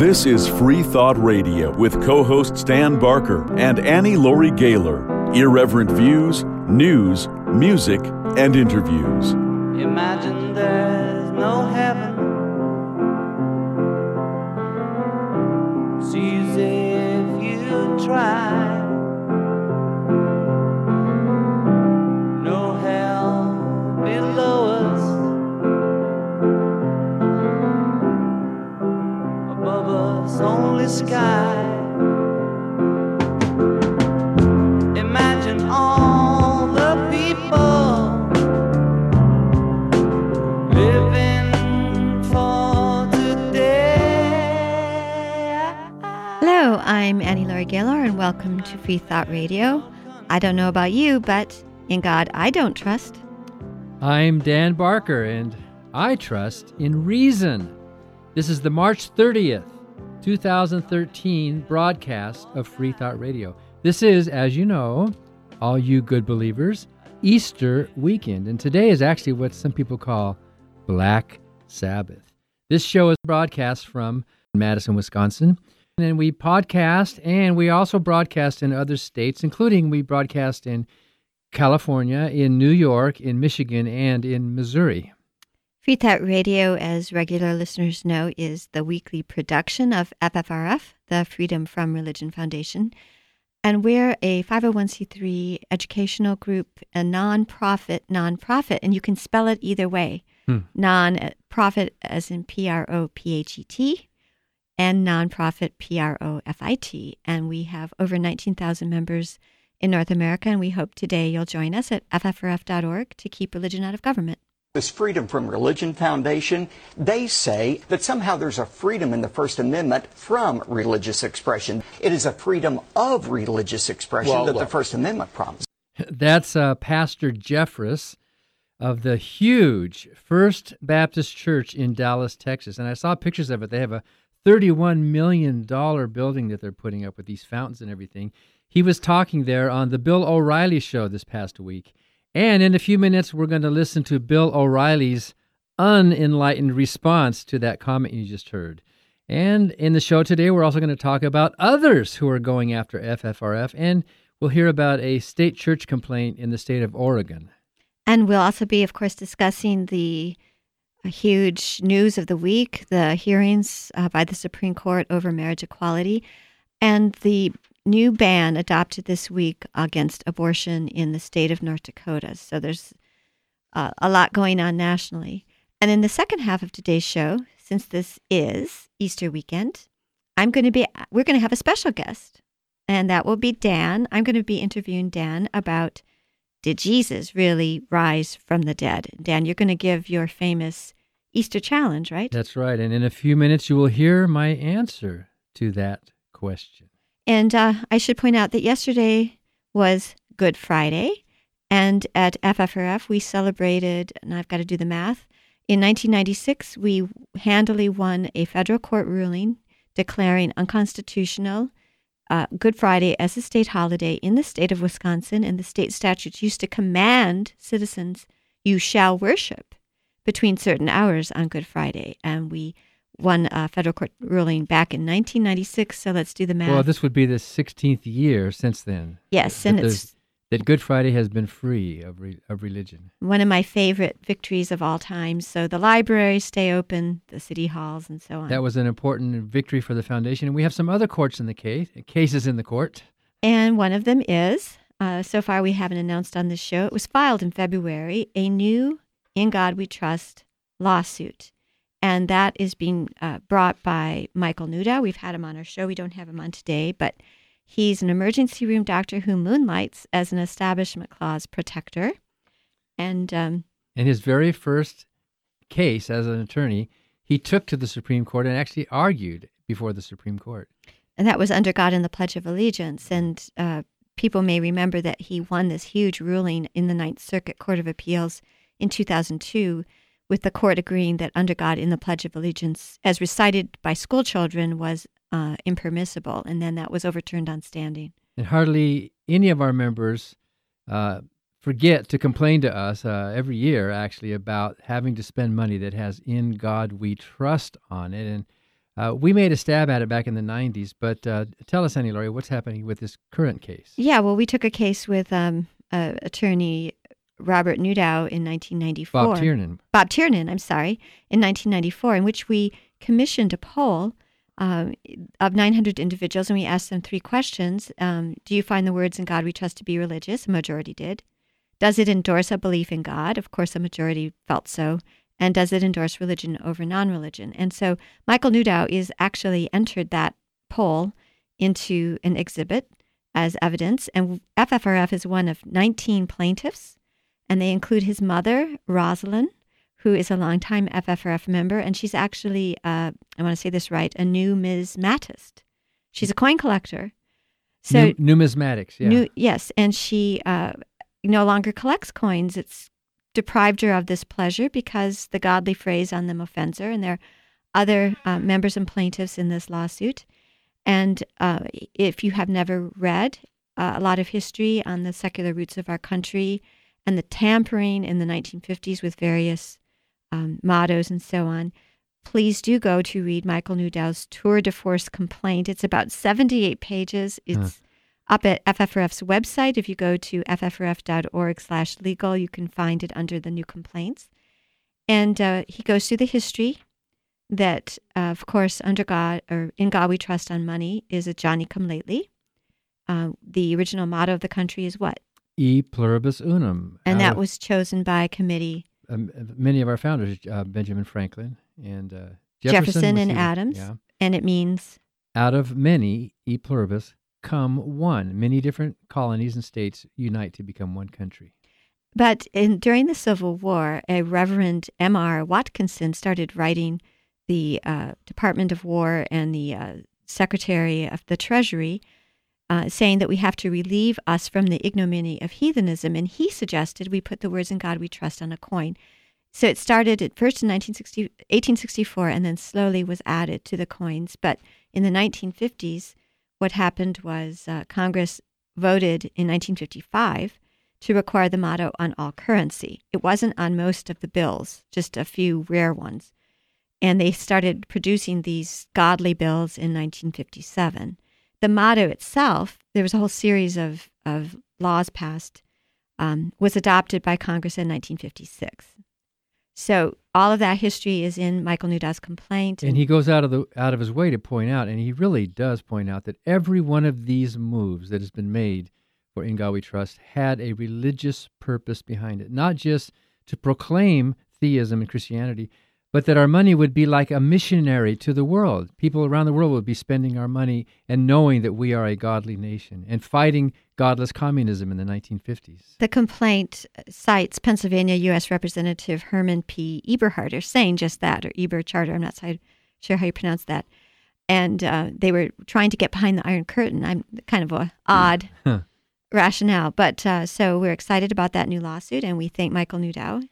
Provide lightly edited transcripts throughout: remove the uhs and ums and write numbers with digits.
This is Free Thought Radio with co-hosts Dan Barker and Annie Laurie Gaylor. Irreverent views, news, music, and interviews. Imagine there's no heaven. It's easy if you try. No hell below us. Above us only sky. Imagine all the people living for today. Hello, I'm Annie Laurie Gaylor, and welcome to Free Thought Radio. I don't know about you, but in God I don't trust. I'm Dan Barker, and I trust in reason. This is the March 30th, 2013 broadcast of Free Thought Radio. This is, as you know, all you good believers, Easter weekend, and today is actually what some people call Black Sabbath. This show is broadcast from Madison, Wisconsin, and we podcast, and we also broadcast in other states, including we broadcast in California, in New York, in Michigan, and in Missouri. Free Thought Radio, as regular listeners know, is the weekly production of FFRF, the Freedom from Religion Foundation. And we're a 501c3 educational group, a nonprofit, and you can spell it either way. Non-profit as in P-R-O-P-H-E-T, and nonprofit P-R-O-F-I-T. And we have over 19,000 members in North America, and we hope today you'll join us at ffrf.org to keep religion out of government. This Freedom from Religion Foundation, they say that somehow there's a freedom in the First Amendment from religious expression. It is a freedom of religious expression the First Amendment promises. That's Pastor Jeffress of the huge First Baptist Church in Dallas, Texas. And I saw pictures of it. They have a $31 million building that they're putting up with these fountains and everything. He was talking there on the Bill O'Reilly show this past week. And in a few minutes, we're going to listen to Bill O'Reilly's unenlightened response to that comment you just heard. And in the show today, we're also going to talk about others who are going after FFRF, and we'll hear about a state church complaint in the state of Oregon. And we'll also be, of course, discussing the huge news of the week, the hearings by the Supreme Court over marriage equality, and the new ban adopted this week against abortion in the state of North Dakota. So there's a lot going on nationally. And in the second half of today's show, since this is Easter weekend, we're going to have a special guest, and that will be Dan. I'm going to be interviewing Dan about, did Jesus really rise from the dead? Dan, you're going to give your famous Easter challenge, right? That's right. And in a few minutes, you will hear my answer to that question. And I should point out that yesterday was Good Friday, and at FFRF we celebrated, and I've got to do the math, in 1996 we handily won a federal court ruling declaring unconstitutional Good Friday as a state holiday in the state of Wisconsin, and the state statutes used to command citizens, you shall worship between certain hours on Good Friday, and we won a federal court ruling back in 1996, so let's do the math. Well, this would be the 16th year since then. Yes, and it's that Good Friday has been free of religion. One of my favorite victories of all time. So the libraries stay open, the city halls, and so on. That was an important victory for the foundation, and we have some other cases in the court. And one of them is, so far we haven't announced on this show, it was filed in February, a new In God We Trust lawsuit. And that is being brought by Michael Nuda. We've had him on our show. We don't have him on today, but he's an emergency room doctor who moonlights as an Establishment Clause protector. And in his very first case as an attorney, he took to the Supreme Court and actually argued before the Supreme Court. And that was under God and the Pledge of Allegiance. And people may remember that he won this huge ruling in the Ninth Circuit Court of Appeals in 2002, with the court agreeing that under God in the Pledge of Allegiance, as recited by school children, was impermissible. And then that was overturned on standing. And hardly any of our members forget to complain to us every year, actually, about having to spend money that has "In God We Trust" on it. And We made a stab at it back in the 90s, but tell us, Annie Laurie, what's happening with this current case? Yeah, well, we took a case with attorney Robert Newdow in 1994. Bob Tiernan, in 1994, in which we commissioned a poll of 900 individuals, and we asked them 3 questions. Do you find the words "In God We Trust" to be religious? A majority did. Does it endorse a belief in God? Of course, a majority felt so. And does it endorse religion over non-religion? And so Michael Newdow is actually entered that poll into an exhibit as evidence. And FFRF is one of 19 plaintiffs, and they include his mother, Rosalind, who is a longtime FFRF member, and she's actually, I want to say this right, a numismatist. She's a coin collector. So numismatics, yeah. Yes, and she no longer collects coins. It's deprived her of this pleasure because the godly phrase on them offends her, and there are other members and plaintiffs in this lawsuit. And if you have never read a lot of history on the secular roots of our country and the tampering in the 1950s with various mottos and so on, please do go to read Michael Newdow's Tour de Force complaint. It's about 78 pages. It's up at FFRF's website. If you go to ffrf.org/legal, you can find it under the new complaints. And he goes through the history that, of course, under God, or in God we trust on money, is a Johnny come lately. The original motto of the country is what? E pluribus unum. And that was chosen by a committee. Many of our founders, Benjamin Franklin and Jefferson and Adams. Yeah. And it means? Out of many, e pluribus, come one. Many different colonies and states unite to become one country. But during the Civil War, a Reverend M.R. Watkinson started writing the Department of War and the Secretary of the Treasury, saying that we have to relieve us from the ignominy of heathenism. And he suggested we put the words "In God We Trust" on a coin. So it started at first in 1864 and then slowly was added to the coins. But in the 1950s, what happened was Congress voted in 1955 to require the motto on all currency. It wasn't on most of the bills, just a few rare ones. And they started producing these godly bills in 1957. The motto itself, there was a whole series of laws passed, was adopted by Congress in 1956. So all of that history is in Michael Newdow's complaint. And he goes out of his way to point out, and he really does point out, that every one of these moves that has been made for In God We Trust had a religious purpose behind it, not just to proclaim theism and Christianity, but that our money would be like a missionary to the world. People around the world would be spending our money and knowing that we are a godly nation and fighting godless communism in the 1950s. The complaint cites Pennsylvania U.S. Representative Herman P. Eberharter saying just that, or Ebercharter, I'm not sure how you pronounce that. And they were trying to get behind the Iron Curtain. I'm kind of an odd rationale. But so we're excited about that new lawsuit, and we thank Michael Newdow.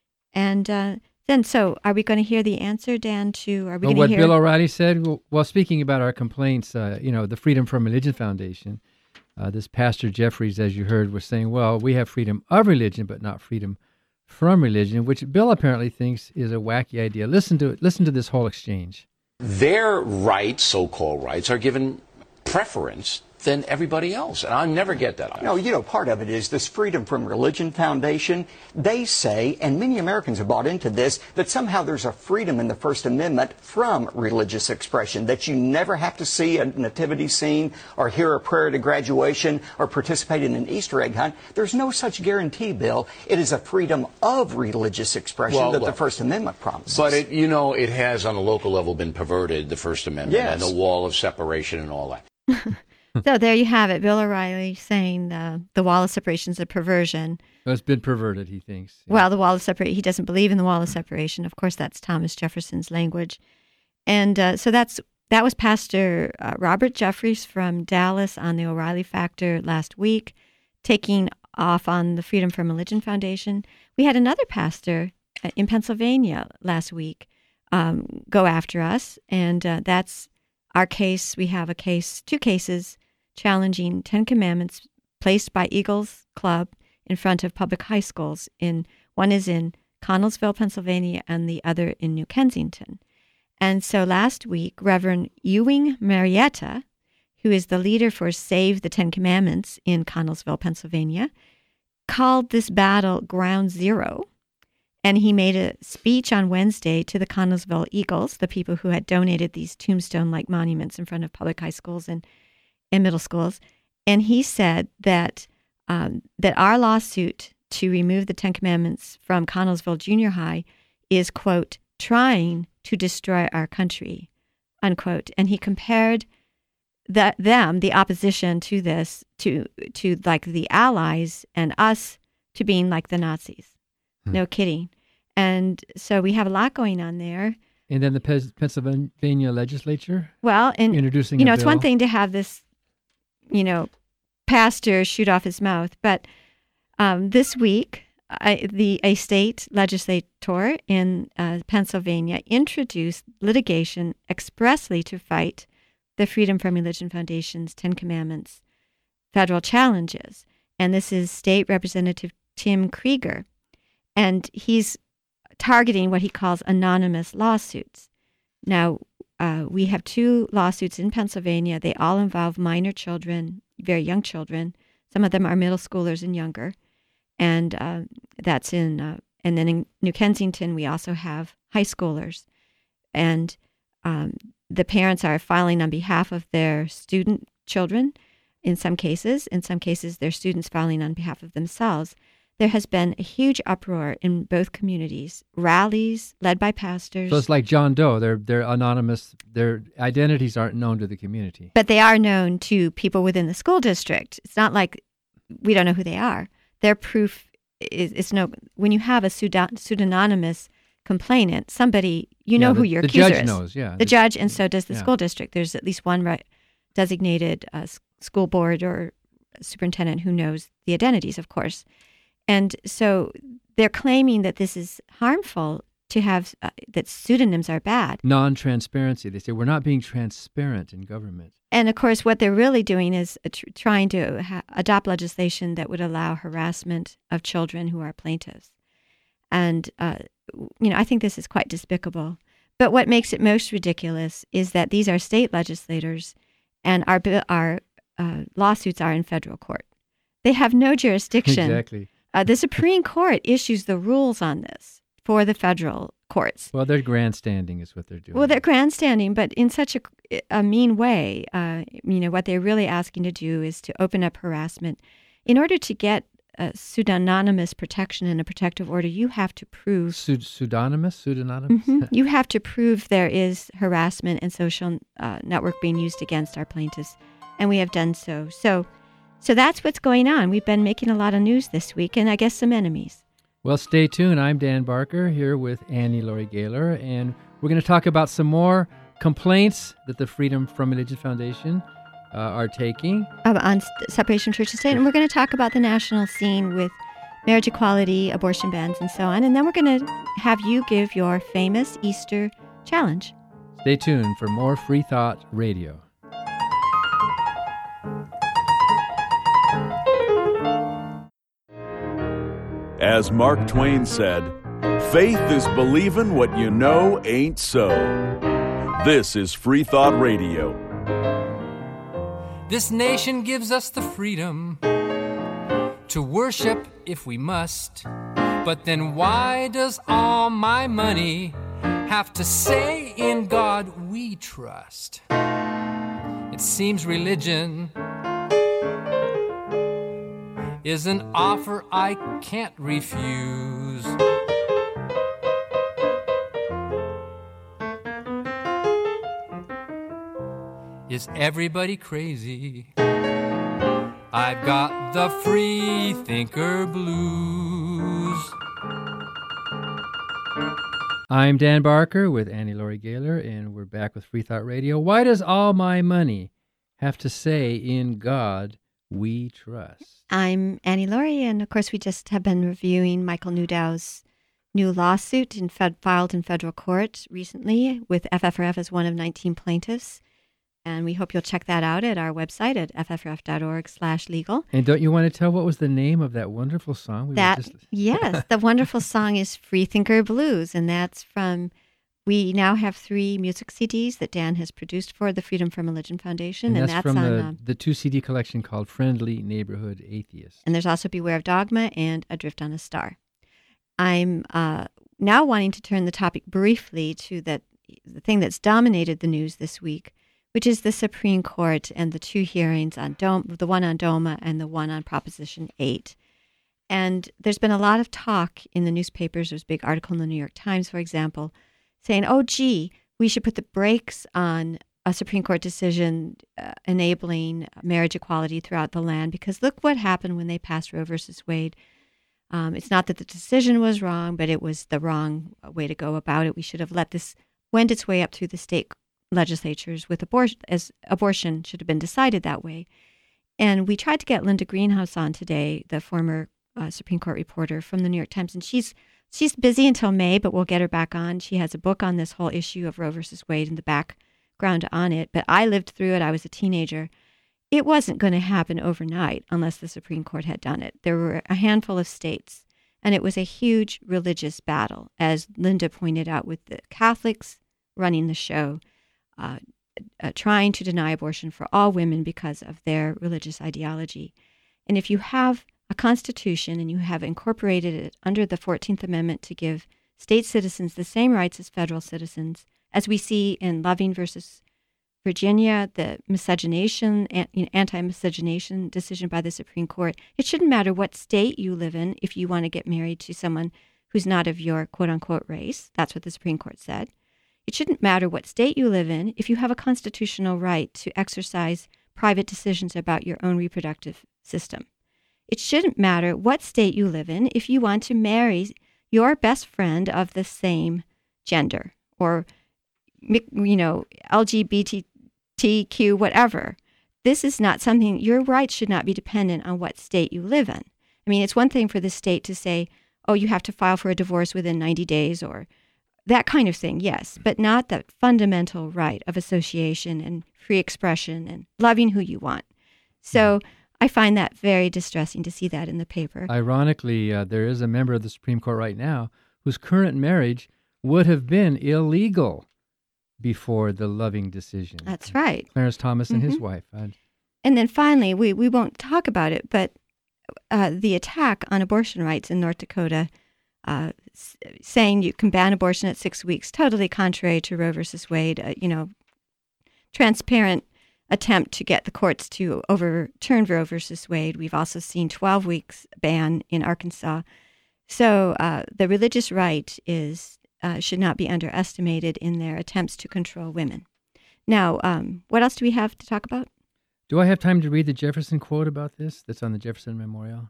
And then, so are we going to hear the answer, Dan, to, are we going to hear? What Bill O'Reilly said? Well, speaking about our complaints, the Freedom from Religion Foundation, this Pastor Jeffries, as you heard, was saying, well, we have freedom of religion, but not freedom from religion, which Bill apparently thinks is a wacky idea. Listen to it. Listen to this whole exchange. Their rights, so-called rights, are given preference than everybody else. And I'll never get that. No, part of it is this Freedom from Religion Foundation. They say, and many Americans have bought into this, that somehow there's a freedom in the First Amendment from religious expression, that you never have to see a nativity scene or hear a prayer at a graduation or participate in an Easter egg hunt. There's no such guarantee, Bill. It is a freedom of religious expression that the First Amendment promises. But it has on a local level been perverted, the First Amendment, and the wall of separation and all that. So there you have it. Bill O'Reilly saying the wall of separation is a perversion. Well, it's been perverted, he thinks. Yeah. Well, the wall of separation, he doesn't believe in the wall of separation. Of course, that's Thomas Jefferson's language. And so that was Pastor Robert Jeffries from Dallas on the O'Reilly Factor last week, taking off on the Freedom from Religion Foundation. We had another pastor in Pennsylvania last week go after us, and that's our case. We have two cases challenging 10 commandments placed by Eagles Club in front of public high schools. One is in Connellsville, Pennsylvania, and the other in New Kensington. And so last week, Reverend Ewing Marietta, who is the leader for Save the Ten Commandments in Connellsville, Pennsylvania, called this battle Ground Zero. And he made a speech on Wednesday to the Connellsville Eagles, the people who had donated these tombstone-like monuments in front of public high schools and middle schools. And he said that that our lawsuit to remove the Ten Commandments from Connellsville Junior High is, quote, trying to destroy our country, unquote. And he compared the opposition to this, to like the Allies and us to being like the Nazis. No kidding. And so we have a lot going on there. And then the Pennsylvania legislature? Well, and introducing you know, a it's bill. one thing to have this, pastor shoot off his mouth, but this week, a state legislator in Pennsylvania introduced litigation expressly to fight the Freedom from Religion Foundation's Ten Commandments federal challenges. And this is State Representative Tim Krieger. And he's targeting what he calls anonymous lawsuits. Now, we have 2 lawsuits in Pennsylvania. They all involve minor children, very young children. Some of them are middle schoolers and younger. And that's and then in New Kensington, we also have high schoolers. And the parents are filing on behalf of their student children in some cases. In some cases, their students filing on behalf of themselves. There has been a huge uproar in both communities, rallies led by pastors. So it's like John Doe. They're anonymous. Their identities aren't known to the community. But they are known to people within the school district. It's not like we don't know who they are. Their proof is no. When you have a pseudonymous complainant, somebody, know who your accuser is. The judge knows, yeah. The judge, and so does the school district. There's at least one designated school board or superintendent who knows the identities, of course. And so they're claiming that this is harmful to have, that pseudonyms are bad. Non-transparency. They say we're not being transparent in government. And of course, what they're really doing is trying to adopt legislation that would allow harassment of children who are plaintiffs. And, I think this is quite despicable. But what makes it most ridiculous is that these are state legislators and our lawsuits are in federal court. They have no jurisdiction. Exactly. The Supreme Court issues the rules on this for the federal courts. Well, they're grandstanding is what they're doing. Well, they're grandstanding, but in such a mean way. What they're really asking to do is to open up harassment. In order to get pseudonymous protection and a protective order, you have to prove... Pseudonymous? Mm-hmm. You have to prove there is harassment and social network being used against our plaintiffs, and we have done so. So that's what's going on. We've been making a lot of news this week, and I guess some enemies. Well, stay tuned. I'm Dan Barker here with Annie Laurie Gaylor, and we're going to talk about some more complaints that the Freedom from Religion Foundation are taking. On separation of church and state. And we're going to talk about the national scene with marriage equality, abortion bans, and so on. And then we're going to have you give your famous Easter challenge. Stay tuned for more Free Thought Radio. As Mark Twain said, faith is believing what you know ain't so. This is Free Thought Radio. This nation gives us the freedom to worship if we must. But then why does all my money have to say in God we trust? It seems religion is an offer I can't refuse. Is everybody crazy? I've got the free thinker blues. I'm Dan Barker with Annie Laurie Gaylor, and we're back with Free Thought Radio. Why does all my money have to say in God we trust? I'm Annie Laurie, and of course we just have been reviewing Michael Newdow's new lawsuit filed in federal court recently with FFRF as one of 19 plaintiffs. And we hope you'll check that out at our website at ffrf.org/legal. And don't you want to tell what was the name of that wonderful song? Yes, the wonderful song is Free Thinker Blues, and that's from We now have 3 music CDs that Dan has produced for the Freedom from Religion Foundation. And that's from the 2 CD collection called Friendly Neighborhood Atheists. And there's also Beware of Dogma and Adrift on a Star. I'm now wanting to turn the topic briefly to the thing that's dominated the news this week, which is the Supreme Court and the 2 hearings on the one on DOMA and the one on Proposition 8. And there's been a lot of talk in the newspapers. There's a big article in the New York Times, for example, saying, oh, gee, we should put the brakes on a Supreme Court decision enabling marriage equality throughout the land, because look what happened when they passed Roe versus Wade. It's not that the decision was wrong, but it was the wrong way to go about it. We should have let this wend its way up through the state legislatures with abortion, as abortion should have been decided that way. And we tried to get Linda Greenhouse on today, the former Supreme Court reporter from the New York Times, and she's busy until May, but we'll get her back on. She has a book on this whole issue of Roe versus Wade and the background on it. But I lived through it. I was a teenager. It wasn't going to happen overnight unless the Supreme Court had done it. There were a handful of states, and it was a huge religious battle, as Linda pointed out, with the Catholics running the show, trying to deny abortion for all women because of their religious ideology. And if you have a constitution and you have incorporated it under the 14th Amendment to give state citizens the same rights as federal citizens, as we see in Loving versus Virginia, the miscegenation, anti-miscegenation decision by the Supreme Court, it shouldn't matter what state you live in if you want to get married to someone who's not of your quote-unquote race. That's what the Supreme Court said. It shouldn't matter what state you live in if you have a constitutional right to exercise private decisions about your own reproductive system. It shouldn't matter what state you live in if you want to marry your best friend of the same gender or, LGBTQ, whatever. This is not something, your rights should not be dependent on what state you live in. I mean, it's one thing for the state to say, oh, you have to file for a divorce within 90 days or that kind of thing, yes, but not the fundamental right of association and free expression and loving who you want. So I find that very distressing to see that in the paper. Ironically, there is a member of the Supreme Court right now whose current marriage would have been illegal before the Loving decision. That's right. Clarence Thomas and his wife. And then finally, we won't talk about it, but the attack on abortion rights in North Dakota, saying you can ban abortion at 6 weeks, totally contrary to Roe versus Wade, transparent attempt to get the courts to overturn Roe versus Wade. We've also seen 12 weeks ban in Arkansas. So the religious right should not be underestimated in their attempts to control women. Now, what else do we have to talk about? Do I have time to read the Jefferson quote about this that's on the Jefferson Memorial?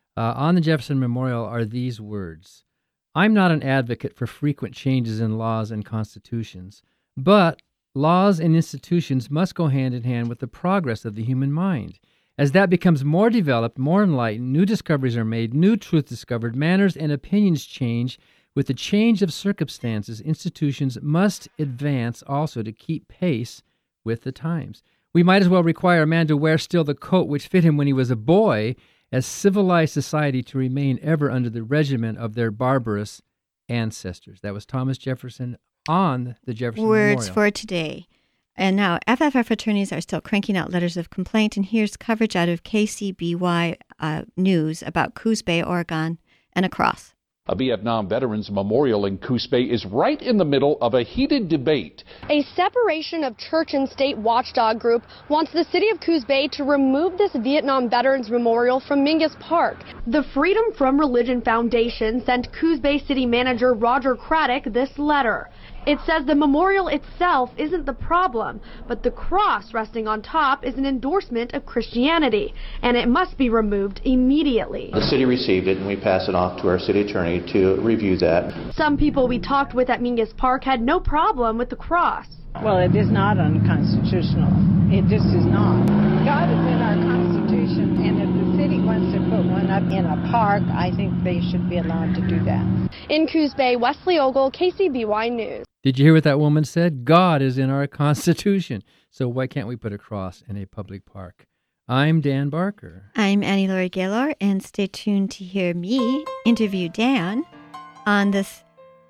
On the Jefferson Memorial are these words: I'm not an advocate for frequent changes in laws and constitutions, but laws and institutions must go hand in hand with the progress of the human mind. As that becomes more developed, more enlightened, new discoveries are made, new truth discovered, manners and opinions change. With the change of circumstances, institutions must advance also to keep pace with the times. We might as well require a man to wear still the coat which fit him when he was a boy, as civilized society to remain ever under the regimen of their barbarous ancestors. That was Thomas Jefferson on the Jefferson Memorial. Words for today. And now FFF attorneys are still cranking out letters of complaint, and here's coverage out of KCBY News about Coos Bay, Oregon, and a cross. A Vietnam Veterans Memorial in Coos Bay is right in the middle of a heated debate. A separation of church and state watchdog group wants the city of Coos Bay to remove this Vietnam Veterans Memorial from Mingus Park. The Freedom from Religion Foundation sent Coos Bay City Manager Roger Craddock this letter. It says the memorial itself isn't the problem, but the cross resting on top is an endorsement of Christianity, and it must be removed immediately. The city received it, and we passed it off to our city attorney to review that. Some people we talked with at Mingus Park had no problem with the cross. Well, it is not unconstitutional. It just is not. God is in our Constitution, and if the city wants to put one up in a park, I think they should be allowed to do that. In Coos Bay, Wesley Ogle, KCBY News. Did you hear what that woman said? God is in our Constitution. So why can't we put a cross in a public park? I'm Dan Barker. I'm Annie Laurie Gaylor, and stay tuned to hear me interview Dan on this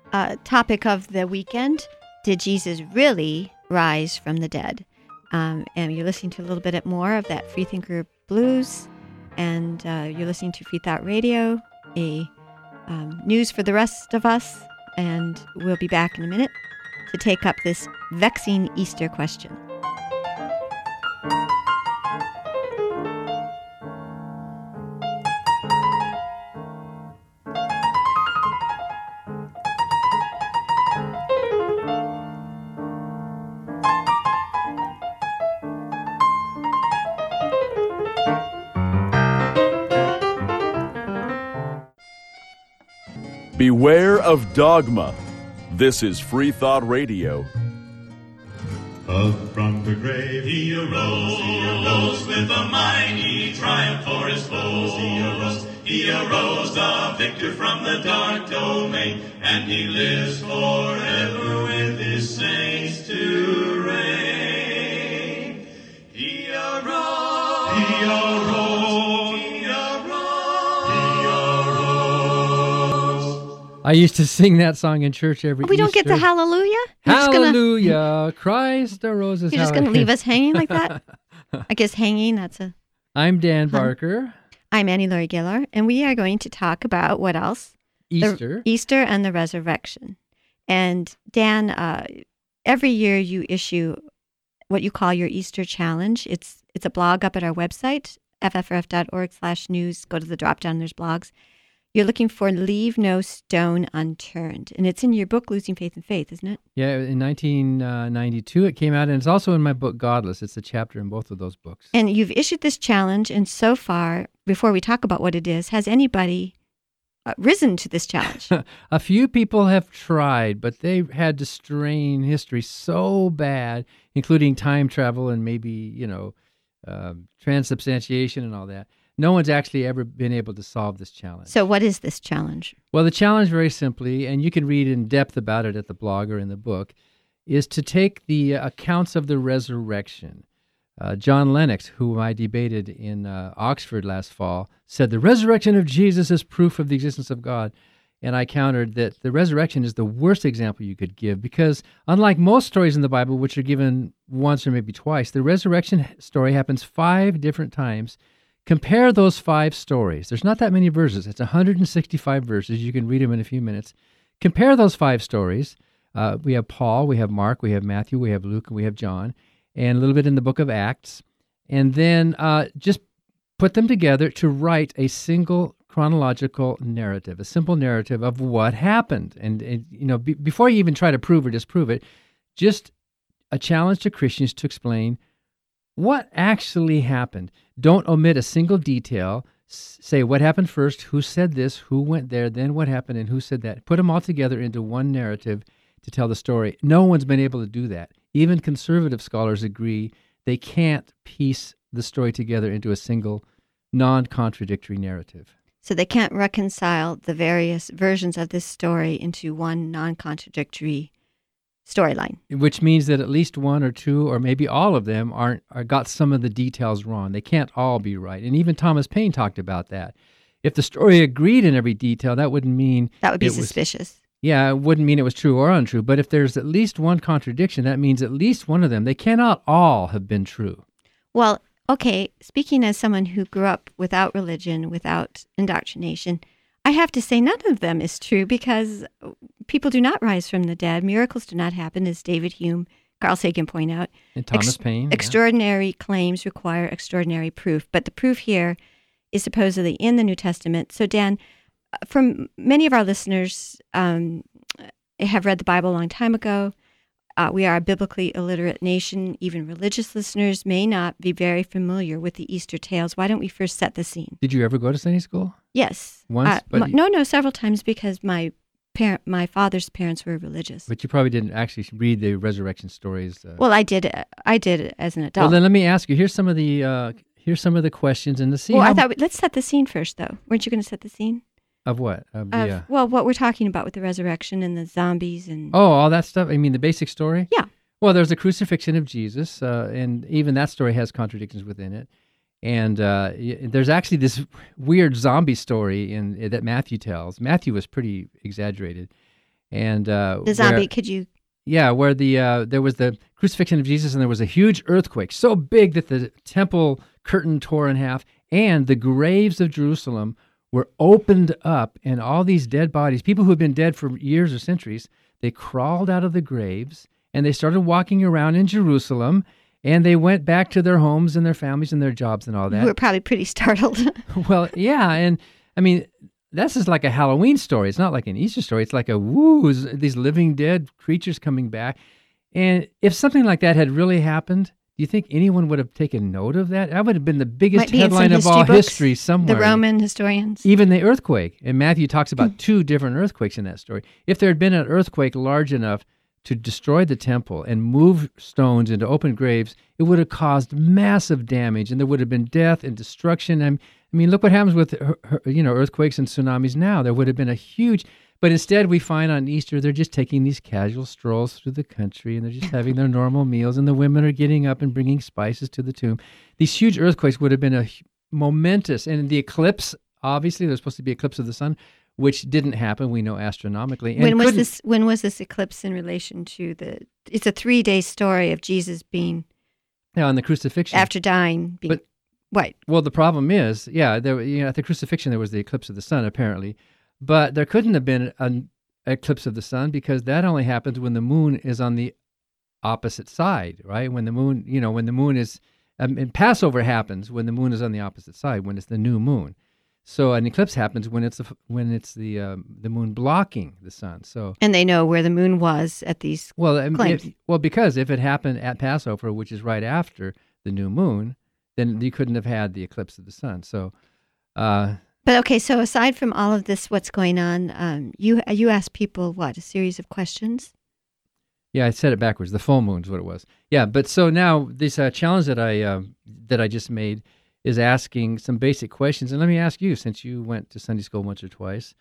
topic of the weekend, did Jesus really rise from the dead? And you're listening to a little bit more of that Freethinker Blues, and you're listening to Free Thought Radio, a news for the rest of us, and we'll be back in a minute to take up this vexing Easter question. Beware of dogma. This is Free Thought Radio. Up from the grave he arose with a mighty triumph for his foes. He arose a victor from the dark domain, and he lives forever with his saints to reign. He arose, he arose, he arose, he arose. I used to sing that song in church every Easter. We don't get the hallelujah? Hallelujah, Christ arose. You're just going to leave us hanging like that? I guess hanging, that's a... I'm Dan Barker. I'm Annie Laurie Gaylor, and we are going to talk about what else? Easter. Easter and the resurrection. And Dan, every year you issue what you call your Easter challenge. It's a blog up at our website, ffrf.org/news. Go to the drop-down, there's blogs. You're looking for Leave No Stone Unturned. And it's in your book, Losing Faith in Faith, isn't it? Yeah, in 1992 it came out, and it's also in my book, Godless. It's a chapter in both of those books. And you've issued this challenge, and so far, before we talk about what it is, has anybody risen to this challenge? A few people have tried, but they've had to strain history so bad, including time travel and maybe, transubstantiation and all that. No one's actually ever been able to solve this challenge. So what is this challenge? Well, the challenge, very simply, and you can read in depth about it at the blog or in the book, is to take the accounts of the resurrection. John Lennox, who I debated in Oxford last fall, said the resurrection of Jesus is proof of the existence of God. And I countered that the resurrection is the worst example you could give because unlike most stories in the Bible, which are given once or maybe twice, the resurrection story happens 5 different times. Compare those 5 stories. There's not that many verses. It's 165 verses. You can read them in a few minutes. Compare those 5 stories. We have Paul, we have Mark, we have Matthew, we have Luke, and we have John, and a little bit in the book of Acts. And then just put them together to write a single chronological narrative, a simple narrative of what happened. And before you even try to prove or disprove it, just a challenge to Christians to explain what actually happened. Don't omit a single detail. Say what happened first, who said this, who went there, then what happened, and who said that. Put them all together into one narrative to tell the story. No one's been able to do that. Even conservative scholars agree they can't piece the story together into a single non-contradictory narrative. So they can't reconcile the various versions of this story into one non-contradictory storyline. Which means that at least one or two, or maybe all of them, got some of the details wrong. They can't all be right. And even Thomas Paine talked about that. If the story agreed in every detail, that wouldn't mean... That would be suspicious. Yeah, it wouldn't mean it was true or untrue. But if there's at least one contradiction, that means at least one of them. They cannot all have been true. Well, okay, speaking as someone who grew up without religion, without indoctrination, I have to say none of them is true because people do not rise from the dead. Miracles do not happen, as David Hume, Carl Sagan point out. And Thomas Paine. Extraordinary claims require extraordinary proof. But the proof here is supposedly in the New Testament. So, Dan, from many of our listeners have read the Bible a long time ago. We are a biblically illiterate nation. Even religious listeners may not be very familiar with the Easter tales. Why don't we first set the scene? Did you ever go to Sunday school? Yes. Once? No, several times because my father's parents were religious. But you probably didn't actually read the resurrection stories. Well, I did as an adult. Well, then let me ask you. Here's some of the questions in the scene. Well, let's set the scene first, though. Weren't you going to set the scene? Of what? Well, what we're talking about with the resurrection and the zombies and... Oh, all that stuff? I mean, the basic story? Yeah. Well, there's the crucifixion of Jesus, and even that story has contradictions within it. And there's actually this weird zombie story that Matthew tells. Matthew was pretty exaggerated. And the zombie, could you? Yeah, where there was the crucifixion of Jesus, and there was a huge earthquake, so big that the temple curtain tore in half, and the graves of Jerusalem were opened up, and all these dead bodies, people who had been dead for years or centuries, they crawled out of the graves, and they started walking around in Jerusalem, and they went back to their homes and their families and their jobs and all that. You were probably pretty startled. Well, yeah, and I mean, this is like a Halloween story. It's not like an Easter story. It's like these living dead creatures coming back. And if something like that had really happened, do you think anyone would have taken note of that? That would have been the biggest headline of all history somewhere. The Roman historians. Even the earthquake. And Matthew talks about 2 different earthquakes in that story. If there had been an earthquake large enough to destroy the temple and move stones into open graves, it would have caused massive damage, and there would have been death and destruction. I mean, look what happens with earthquakes and tsunamis now. There would have been a huge, but instead we find on Easter they're just taking these casual strolls through the country, and they're just having their normal meals, and the women are getting up and bringing spices to the tomb. These huge earthquakes would have been a momentous, and the eclipse, obviously there's supposed to be eclipse of the sun, which didn't happen, we know astronomically. And when was this eclipse in relation to it's a 3-day story of Jesus being... Yeah, on the crucifixion. After dying. What? Well, the problem is, at the crucifixion there was the eclipse of the sun, apparently. But there couldn't have been an eclipse of the sun because that only happens when the moon is on the opposite side, right? When the moon, when the moon is... and Passover happens when the moon is on the opposite side, when it's the new moon. So an eclipse happens when it's the moon blocking the sun. So and they know where the moon was at these claims. Because if it happened at Passover, which is right after the new moon, then you couldn't have had the eclipse of the sun. So, but okay. So aside from all of this, what's going on? You asked people a series of questions. Yeah, I said it backwards. The full moon's what it was. Yeah, but so now this challenge that I just made is asking some basic questions. And let me ask you, since you went to Sunday school once or twice,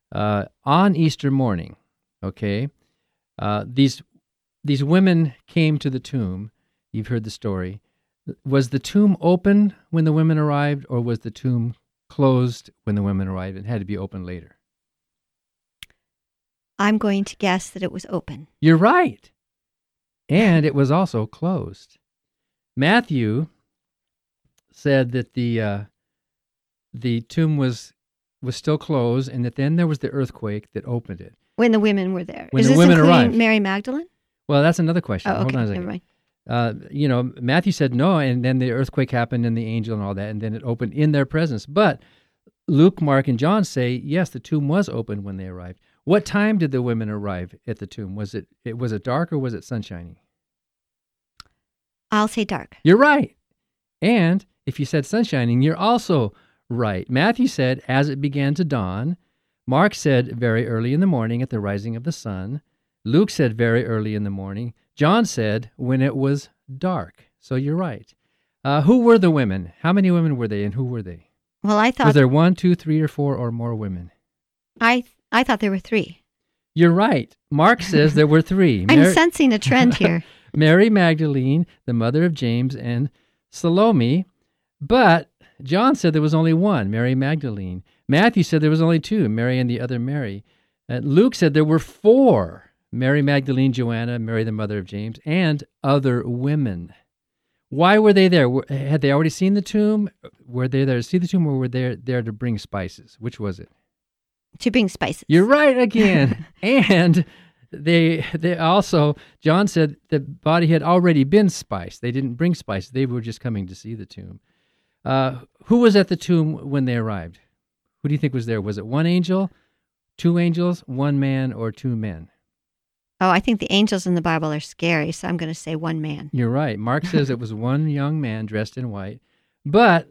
on Easter morning, okay, these women came to the tomb. You've heard the story. Was the tomb open when the women arrived, or was the tomb closed when the women arrived and had to be open later? I'm going to guess that it was open. You're right. And it was also closed. Matthew said that the tomb was still closed, and that then there was the earthquake that opened it. When the women were there. When the women arrived. Mary Magdalene? Well, that's another question. Oh, okay. Hold on a second. Never mind. Matthew said no, and then the earthquake happened and the angel and all that, and then it opened in their presence. But Luke, Mark, and John say, yes, the tomb was open when they arrived. What time did the women arrive at the tomb? Was it dark or was it sun shining? I'll say dark. You're right. And if you said sun shining, you're also right. Matthew said, as it began to dawn. Mark said, very early in the morning at the rising of the sun. Luke said, very early in the morning. John said, when it was dark. So you're right. Who were the women? How many women were they, and who were they? Well, I thought... Was there 1, 2, 3, or 4 or more women? I thought there were 3. You're right. Mark says there were 3. I'm sensing a trend here. Mary Magdalene, the mother of James, and Salome. But John said there was only 1, Mary Magdalene. Matthew said there was only 2, Mary and the other Mary. Luke said there were 4, Mary Magdalene, Joanna, Mary the mother of James, and other women. Why were they there? Had they already seen the tomb? Were they there to see the tomb, or were they there to bring spices? Which was it? To bring spices. You're right again. And they also, John said the body had already been spiced. They didn't bring spices. They were just coming to see the tomb. Who was at the tomb when they arrived? Who do you think was there? Was it 1 angel, 2 angels, 1 man, or 2 men? Oh, I think the angels in the Bible are scary, so I'm going to say 1 man. You're right. Mark says it was 1 young man dressed in white. But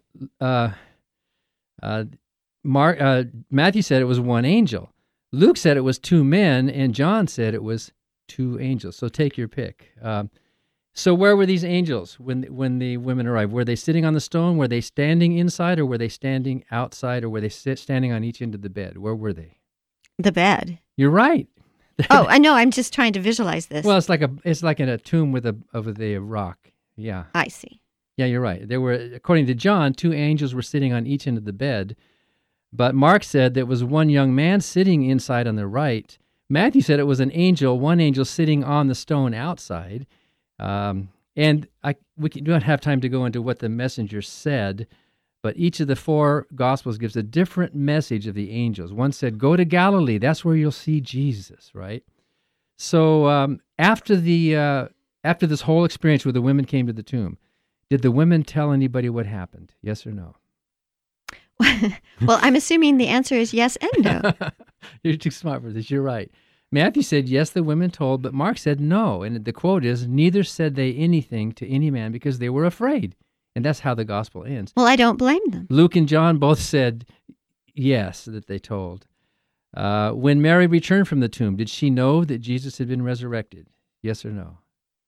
Matthew said it was 1 angel. Luke said it was 2 men, and John said it was 2 angels. So take your pick. So where were these angels when the women arrived? Were they sitting on the stone? Were they standing inside, or were they standing outside, or were they standing on each end of the bed? Where were they? The bed. You're right. Oh, I know. I'm just trying to visualize this. Well, it's like in a tomb with a rock. Yeah. I see. Yeah, you're right. There were, according to John, 2 angels were sitting on each end of the bed. But Mark said there was 1 young man sitting inside on the right, Matthew said it was an angel, one angel sitting on the stone outside. And we don't have time to go into what the messenger said, but each of the four Gospels gives a different message of the angels. One said, go to Galilee. That's where you'll see Jesus, right? So after this whole experience where the women came to the tomb, did the women tell anybody what happened? Yes or no? Well, I'm assuming the answer is yes and no. You're too smart for this. You're right. Matthew said, yes, the women told, but Mark said no. And the quote is, neither said they anything to any man because they were afraid. And that's how the gospel ends. Well, I don't blame them. Luke and John both said yes, that they told. When Mary returned from the tomb, did she know that Jesus had been resurrected? Yes or no?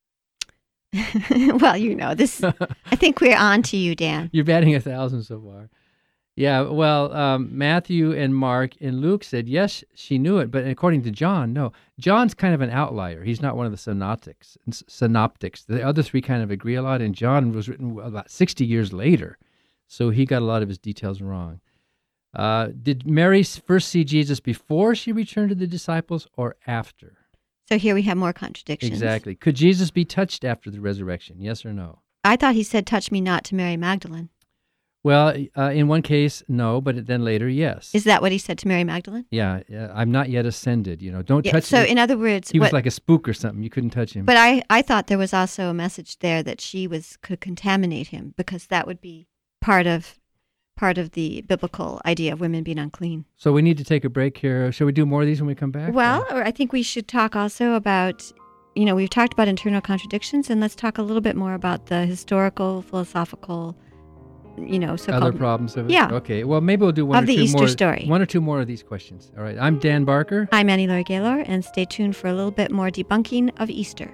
Well, this. I think we're on to you, Dan. You're batting 1,000 so far. Yeah, well, Matthew and Mark and Luke said, yes, she knew it, but according to John, no. John's kind of an outlier. He's not one of the synoptics. The other three kind of agree a lot, and John was written about 60 years later, so he got a lot of his details wrong. Did Mary first see Jesus before she returned to the disciples or after? So here we have more contradictions. Exactly. Could Jesus be touched after the resurrection, yes or no? I thought he said, touch me not to Mary Magdalene. Well, in one case, no, but then later, yes. Is that what he said to Mary Magdalene? Yeah, I'm not yet ascended, don't touch me. So in other words... He was like a spook or something. You couldn't touch him. But I thought there was also a message there that she could contaminate him because that would be part of the biblical idea of women being unclean. So we need to take a break here. Shall we do more of these when we come back? Well, or I think we should talk also about, we've talked about internal contradictions, and let's talk a little bit more about the historical, philosophical... so-called... Other problems of it? Yeah. Okay, well, maybe we'll do one or two more of these questions. All right, I'm Dan Barker. I'm Annie Laurie Gaylor, and stay tuned for a little bit more debunking of Easter.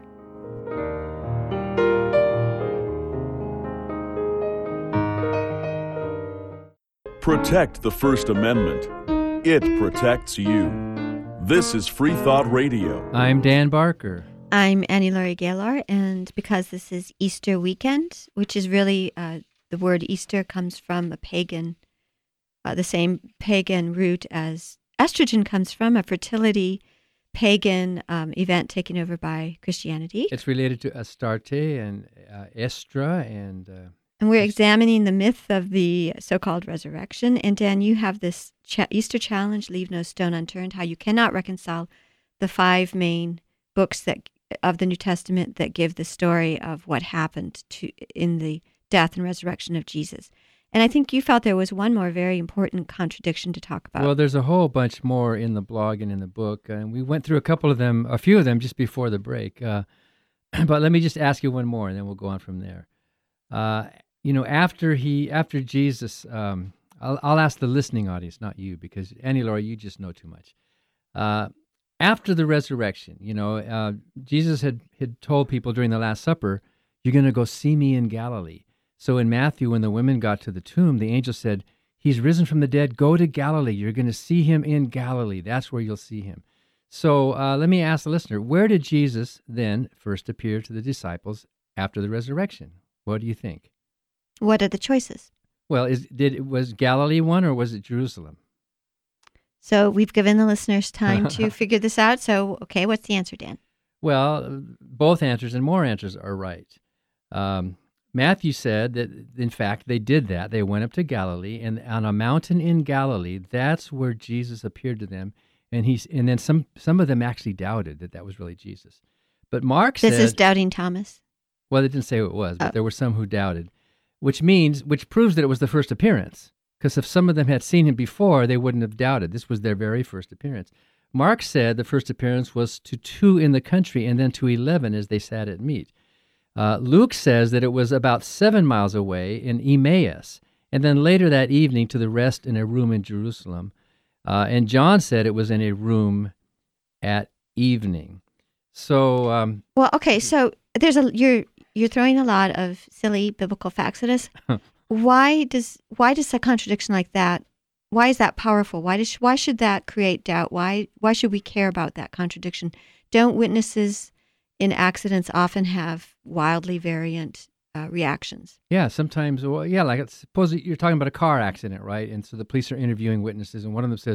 Protect the First Amendment. It protects you. This is Free Thought Radio. I'm Dan Barker. I'm Annie Laurie Gaylor, and because this is Easter weekend, which is really... the word Easter comes from a pagan, the same pagan root as estrogen comes from, a fertility pagan event taken over by Christianity. It's related to Astarte and Estra and we're examining the myth of the so-called resurrection. And Dan, you have this Easter challenge, Leave No Stone Unturned, how you cannot reconcile the 5 main books of the New Testament that give the story of what happened in the death and resurrection of Jesus. And I think you felt there was one more very important contradiction to talk about. Well, there's a whole bunch more in the blog and in the book, and we went through a few of them just before the break. But let me just ask you one more, and then we'll go on from there. After Jesus, I'll ask the listening audience, not you, because Annie Laurie, you just know too much. After the resurrection, Jesus had told people during the Last Supper, you're going to go see me in Galilee. So in Matthew, when the women got to the tomb, the angel said, he's risen from the dead, go to Galilee. You're going to see him in Galilee. That's where you'll see him. So let me ask the listener, where did Jesus then first appear to the disciples after the resurrection? What do you think? What are the choices? Well, was Galilee one or was it Jerusalem? So we've given the listeners time to figure this out. So, okay, what's the answer, Dan? Well, both answers and more answers are right. Matthew said that, in fact, they did that. They went up to Galilee, and on a mountain in Galilee, that's where Jesus appeared to them. And then some of them actually doubted that was really Jesus. But Mark said... This is doubting Thomas? Well, they didn't say who it was, but there were some who doubted, which proves that it was the first appearance. Because if some of them had seen him before, they wouldn't have doubted. This was their very first appearance. Mark said the first appearance was to 2 in the country and then to 11 as they sat at meat. Luke says that it was about 7 miles away in Emmaus, and then later that evening to the rest in a room in Jerusalem. And John said it was in a room at evening. So, well, okay. So you're throwing a lot of silly biblical facts at us. Why does a contradiction like that? Why is that powerful? Why should that create doubt? Why should we care about that contradiction? Don't witnesses in accidents often have wildly variant reactions? Yeah, sometimes. Well, yeah, like suppose you're talking about a car accident, right? And so the police are interviewing witnesses, and one of them says,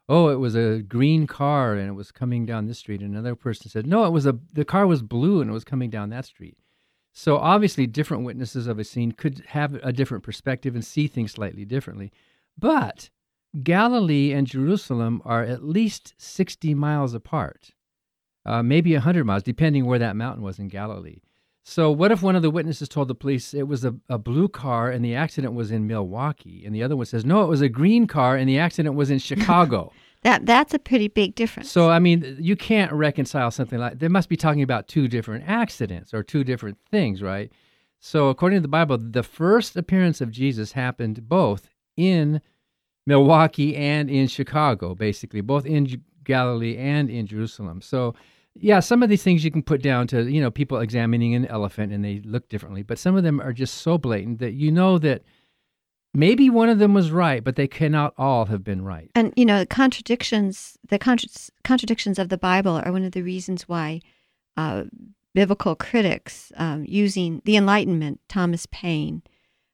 oh, it was a green car and it was coming down this street. And another person said, no, the car was blue and it was coming down that street. So obviously different witnesses of a scene could have a different perspective and see things slightly differently. But Galilee and Jerusalem are at least 60 miles apart, maybe 100 miles, depending where that mountain was in Galilee. So what if one of the witnesses told the police it was a blue car and the accident was in Milwaukee, and the other one says, no, it was a green car and the accident was in Chicago? That's a pretty big difference. So, I mean, you can't reconcile something like, they must be talking about two different accidents or two different things, right? So according to the Bible, the first appearance of Jesus happened both in Milwaukee and in Chicago, basically, both in Galilee and in Jerusalem. So, yeah, some of these things you can put down to, people examining an elephant and they look differently, but some of them are just so blatant that you know that maybe one of them was right, but they cannot all have been right. And, contradictions of the Bible are one of the reasons why biblical critics using the Enlightenment, Thomas Paine,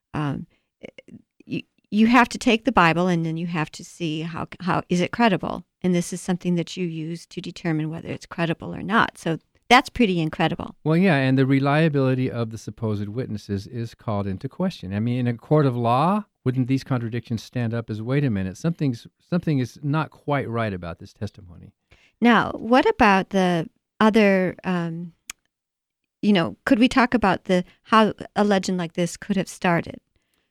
you have to take the Bible and then you have to see how is it credible. And this is something that you use to determine whether it's credible or not. So that's pretty incredible. Well, yeah, and the reliability of the supposed witnesses is called into question. I mean, in a court of law, wouldn't these contradictions stand up as, wait a minute, something is not quite right about this testimony? Now, what about the other, could we talk about how a legend like this could have started?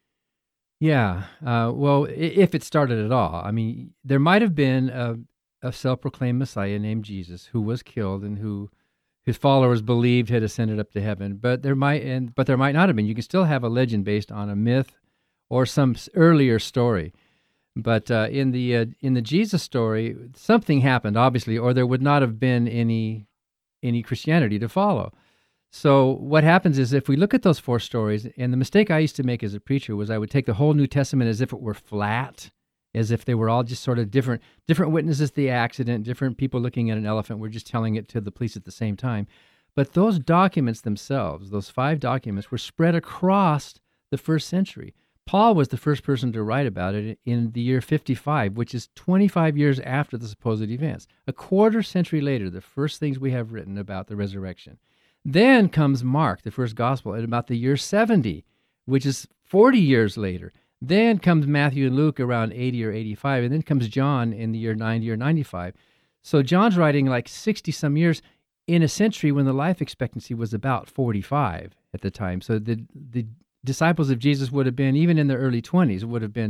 Yeah, well, if it started at all. I mean, there might have been a self-proclaimed Messiah named Jesus who was killed and who his followers believed had ascended up to heaven. But there might not have been. You can still have a legend based on a myth or some earlier story. But in the Jesus story, something happened, obviously, or there would not have been any Christianity to follow. So what happens is if we look at those four stories, and the mistake I used to make as a preacher was I would take the whole New Testament as if it were flat, as if they were all just sort of different witnesses to the accident, different people looking at an elephant. We're just telling it to the police at the same time. But those documents themselves, those 5 documents, were spread across the first century. Paul was the first person to write about it in the year 55, which is 25 years after the supposed events. A quarter century later, the first things we have written about the resurrection. Then comes Mark, the first gospel, at about the year 70, which is 40 years later. Then comes Matthew and Luke around 80 or 85, and then comes John in the year 90 or 95. So John's writing like 60-some years in a century when the life expectancy was about 45 at the time. So the disciples of Jesus would have been, even in their early 20s,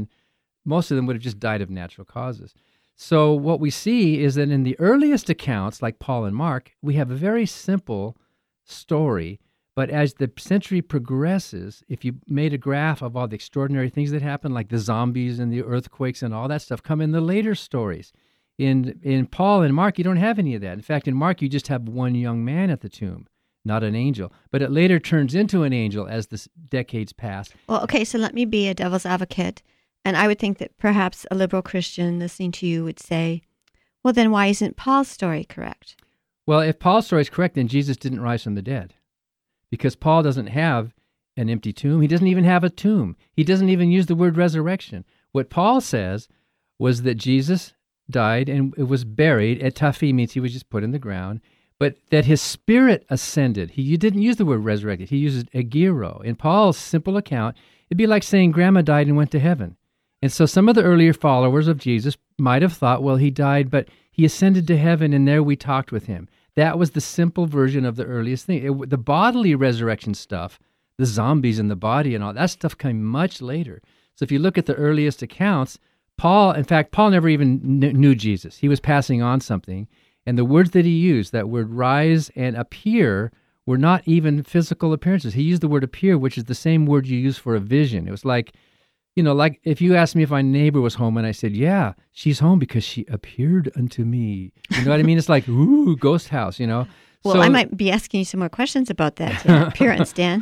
most of them would have just died of natural causes. So what we see is that in the earliest accounts, like Paul and Mark, we have a very simple story, but as the century progresses, if you made a graph of all the extraordinary things that happen, like the zombies and the earthquakes and all that stuff, come in the later stories. In Paul and Mark, you don't have any of that. In fact, in Mark, you just have one young man at the tomb, not an angel. But it later turns into an angel as the decades pass. Well, okay, so let me be a devil's advocate, and I would think that perhaps a liberal Christian listening to you would say, well, then why isn't Paul's story correct? Well, if Paul's story is correct, then Jesus didn't rise from the dead, because Paul doesn't have an empty tomb. He doesn't even have a tomb. He doesn't even use the word resurrection. What Paul says was that Jesus died and was buried. At taphi means he was just put in the ground, but that his spirit ascended. He didn't use the word resurrected. He uses egiro. In Paul's simple account, it'd be like saying grandma died and went to heaven. And so some of the earlier followers of Jesus might have thought, well, he died, but he ascended to heaven, and there we talked with him. That was the simple version of the earliest thing. The bodily resurrection stuff, the zombies in the body and all, that stuff came much later. So if you look at the earliest accounts, Paul never even knew Jesus. He was passing on something. And the words that he used, that word rise and appear, were not even physical appearances. He used the word appear, which is the same word you use for a vision. It was like if you asked me if my neighbor was home and I said, yeah, she's home because she appeared unto me. You know what I mean? It's like, ooh, ghost house, Well, so, I might be asking you some more questions about that appearance, Dan.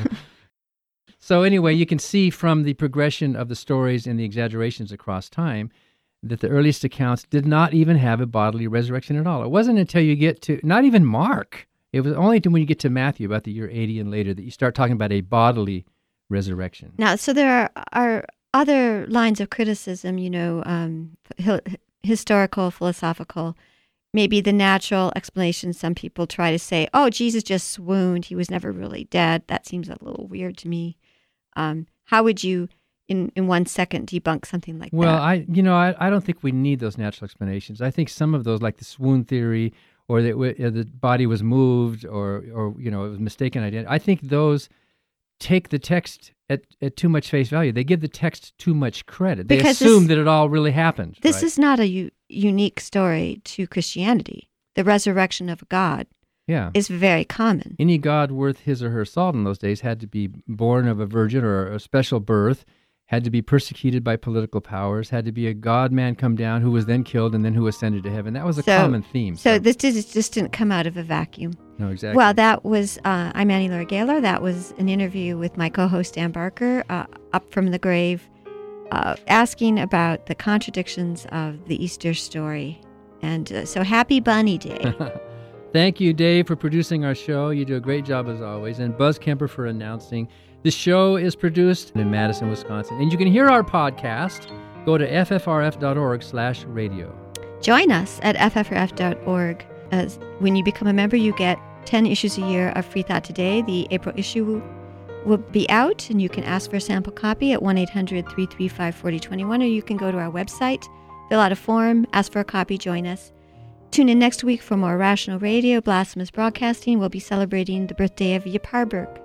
So anyway, you can see from the progression of the stories and the exaggerations across time that the earliest accounts did not even have a bodily resurrection at all. It wasn't until you get to, not even Mark, it was only when you get to Matthew about the year 80 and later that you start talking about a bodily resurrection. Now, so there are other lines of criticism, historical, philosophical. Maybe the natural explanation, some people try to say, oh, Jesus just swooned. He was never really dead. That seems a little weird to me. How would you, in 1 second, debunk something like that? Well, I don't think we need those natural explanations. I think some of those, like the swoon theory, or that the body was moved, or it was mistaken identity. I think those take the text at too much face value. They give the text too much credit. They assume that it all really happened. This is not a unique story to Christianity. The resurrection of God is very common. Any God worth his or her salt in those days had to be born of a virgin or a special birth, had to be persecuted by political powers, had to be a God-man come down who was then killed and then who ascended to heaven. That was a common theme. So this just didn't come out of a vacuum. No, exactly. Well, that was, I'm Annie Laurie Gaylor. That was an interview with my co-host Dan Barker, up from the grave, asking about the contradictions of the Easter story. And so happy Bunny Day. Thank you, Dave, for producing our show. You do a great job as always. And Buzz Kemper for announcing. The show is produced in Madison, Wisconsin. And you can hear our podcast. Go to ffrf.org/radio. Join us at ffrf.org. When you become a member, you get 10 issues a year of Free Thought Today. The April issue will be out, and you can ask for a sample copy at 1-800-335-4021, or you can go to our website, fill out a form, ask for a copy, join us. Tune in next week for more Rational Radio, Blasphemous Broadcasting. We'll be celebrating the birthday of Yip Harburg.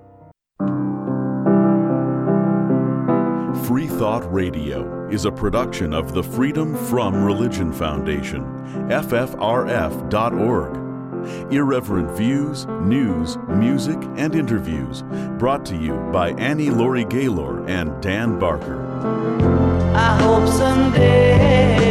Free Thought Radio is a production of the Freedom From Religion Foundation, FFRF.org. Irreverent views, news, music, and interviews brought to you by Annie Laurie Gaylor and Dan Barker. I hope someday